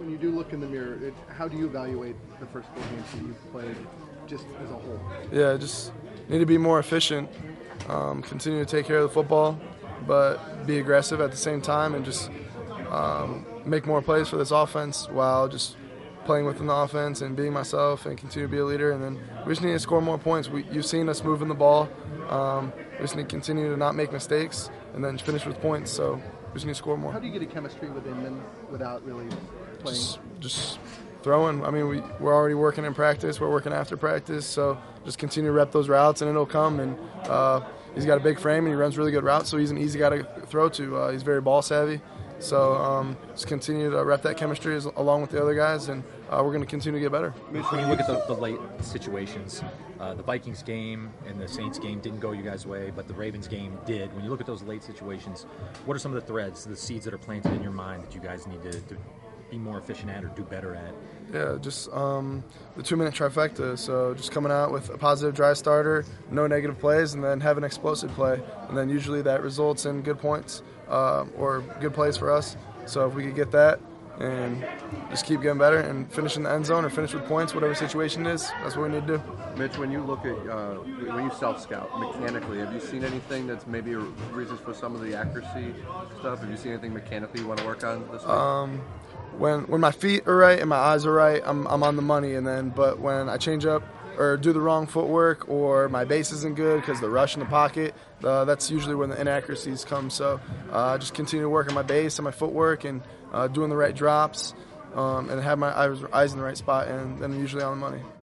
when you do look in the mirror, how do you evaluate the first 4 games that you've played just as a whole? Yeah, just need to be more efficient, continue to take care of the football, but be aggressive at the same time and just make more plays for this offense while just playing within the offense and being myself and continue to be a leader. And then we just need to score more points. You've seen us moving the ball. We just need to continue to not make mistakes and then finish with points. So we just need to score more. How do you get a chemistry within them without really playing? Just throwing. I mean, we're already working in practice. We're working after practice. So just continue to rep those routes, and it'll come. And he's got a big frame, and he runs really good routes, so he's an easy guy to throw to. He's very ball savvy. So just continue to rep that chemistry along with the other guys, and we're going to continue to get better. When you look at the late situations, the Vikings game and the Saints game didn't go you guys' way, but the Ravens game did. When you look at those late situations, what are some of the threads, the seeds that are planted in your mind that you guys need to be more efficient at or do better at? Yeah, just the 2-minute trifecta. So just coming out with a positive dry starter, no negative plays, and then have an explosive play. And then usually that results in good points or good plays for us. So if we could get that and just keep getting better and finish in the end zone or finish with points, whatever situation it is, that's what we need to do. Mitch, when you look at, when you self-scout mechanically, have you seen anything that's maybe reasons for some of the accuracy stuff? Have you seen anything mechanically you want to work on this week? When my feet are right and my eyes are right, I'm on the money. But when I change up or do the wrong footwork or my base isn't good because the rush in the pocket, that's usually when the inaccuracies come. So just continue to work on my base and my footwork and doing the right drops and have my eyes in the right spot, and then usually on the money.